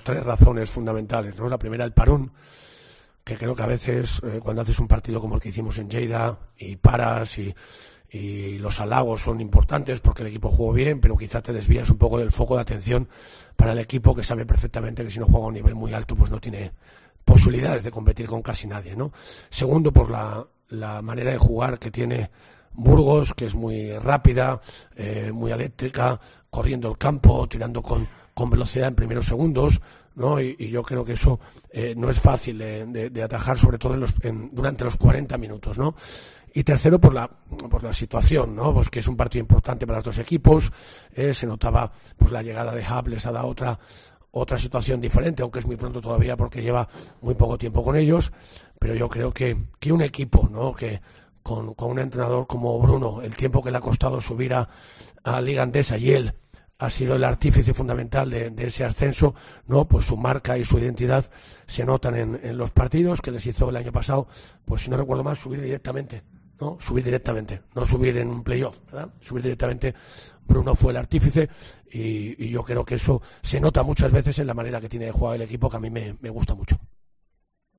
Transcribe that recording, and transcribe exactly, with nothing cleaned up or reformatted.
tres razones fundamentales, ¿no? La primera, el parón, que creo que a veces eh, cuando haces un partido como el que hicimos en Lleida y paras y, y los halagos son importantes porque el equipo jugó bien, pero quizás te desvías un poco del foco de atención para el equipo, que sabe perfectamente que si no juega a un nivel muy alto pues no tiene posibilidades de competir con casi nadie, ¿no? Segundo, por la, la manera de jugar que tiene Burgos, que es muy rápida, eh, muy eléctrica, corriendo el campo, tirando con, con velocidad en primeros segundos, ¿no? Y, y yo creo que eso eh, no es fácil de, de, de atajar, sobre todo en los, en, durante los cuarenta minutos, ¿no? Y tercero, por la, por la situación, ¿no? Pues que es un partido importante para los dos equipos, eh, se notaba pues la llegada de Hub les ha dado otra otra situación diferente, aunque es muy pronto todavía porque lleva muy poco tiempo con ellos, pero yo creo que, que un equipo, ¿no? Que con, con un entrenador como Bruno, el tiempo que le ha costado subir a, a Liga Andesa, y él ha sido el artífice fundamental de, de ese ascenso, ¿no? Pues su marca y su identidad se notan en, en los partidos que les hizo el año pasado, pues si no recuerdo mal, subir directamente, ¿no? Subir directamente, no subir en un playoff, ¿verdad? Subir directamente. Bruno fue el artífice y, y yo creo que eso se nota muchas veces en la manera que tiene de jugar el equipo, que a mí me, me gusta mucho.